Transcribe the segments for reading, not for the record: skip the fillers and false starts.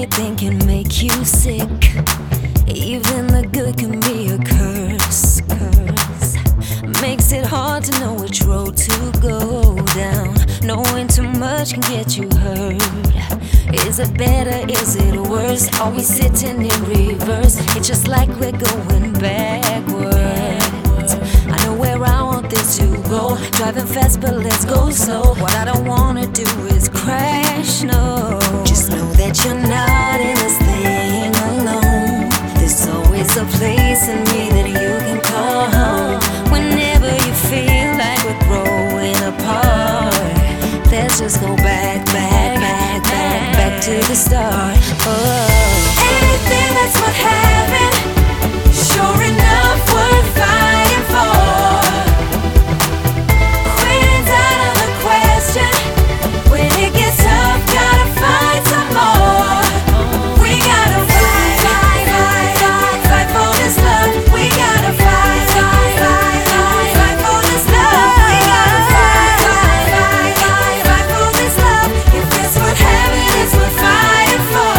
anything can make you sick. Even the good can be a curse. Makes it hard to know which road to go down. Knowing too much can get you hurt. Is it better, is it worse? Are we sitting in reverse? It's just like we're going backwards. I know where I want this to go. Driving fast but let's go slow. What I don't wanna do is crash, no. Just know that you're not in this thing alone. There's always a place in me that you can call home. Whenever you feel like we're growing apart, let's just go back to the start. Anything that's worth having, sure enough worth fighting for. Quitting's out of the question. When it gets tough, gotta find some more. We gotta fight for this love. We gotta fight for this love. We gotta fight for this love. If it's worth having, it's worth fighting for.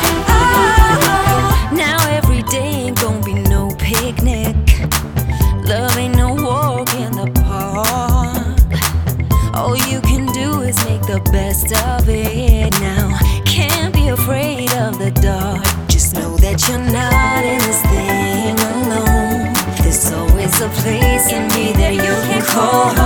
Now every day ain't gonna be no picnic. Love ain't no walk in the park. All you can do is make the best of it now. Can't be afraid of the dark. Just know that you're not in this thing alone. There's always a place in me that you can call home.